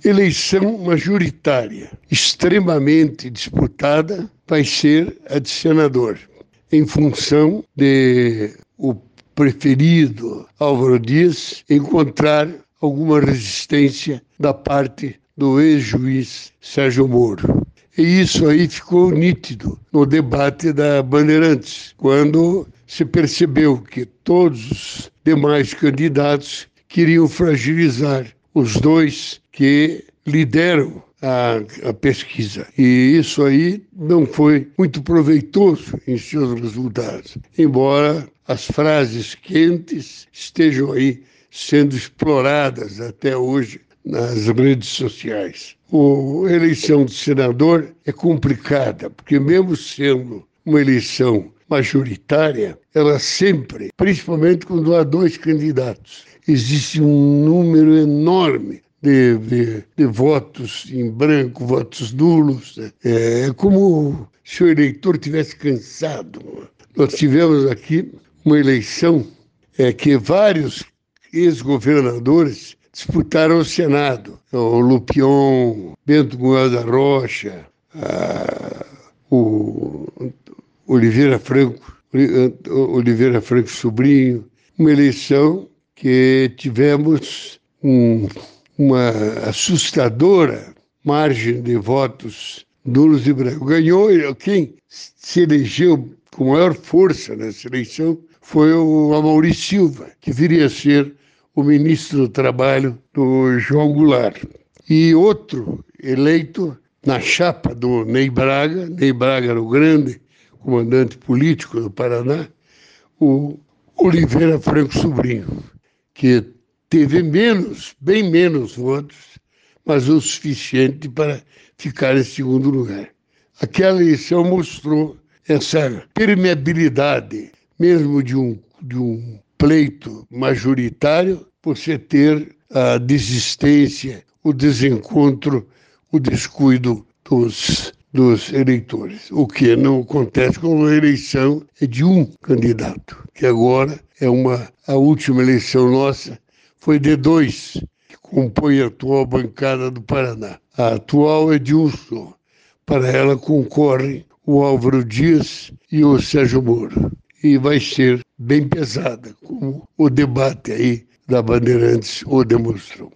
eleição majoritária, extremamente disputada, vai ser a de senador, em função de o preferido Álvaro Dias encontrar alguma resistência da parte do ex-juiz Sérgio Moro. E isso aí ficou nítido no debate da Bandeirantes, quando se percebeu que todos os demais candidatos queriam fragilizar os dois que lideram a pesquisa. E isso aí não foi muito proveitoso em seus resultados, embora as frases quentes estejam aí sendo exploradas até hoje nas redes sociais. A eleição de senador é complicada, porque mesmo sendo uma eleição majoritária, ela sempre, principalmente quando há dois candidatos, existe um número enorme de votos em branco, votos nulos. É como se o eleitor tivesse cansado. Nós tivemos aqui uma eleição que vários ex-governadores disputaram o Senado. O Lupion, Bento Gomes da Rocha, o Oliveira Franco Sobrinho. Uma eleição que tivemos uma assustadora margem de votos nulos e brancos. Ganhou, quem se elegeu com maior força nessa eleição foi o Amaury Silva, que viria a ser o ministro do Trabalho do João Goulart. E outro eleito na chapa do Ney Braga era o grande comandante político do Paraná, o Oliveira Franco Sobrinho, que teve bem menos votos, mas o suficiente para ficar em segundo lugar. Aquela eleição mostrou essa permeabilidade, mesmo de um pleito majoritário, você ter a desistência, o desencontro, o descuido dos eleitores. O que não acontece com a eleição de um candidato, que agora a última eleição nossa foi de dois, que compõem a atual bancada do Paraná. A atual é de um só. Para ela concorrem o Álvaro Dias e o Sérgio Moro. E vai ser bem pesada, como o debate aí da Bandeirantes o demonstrou.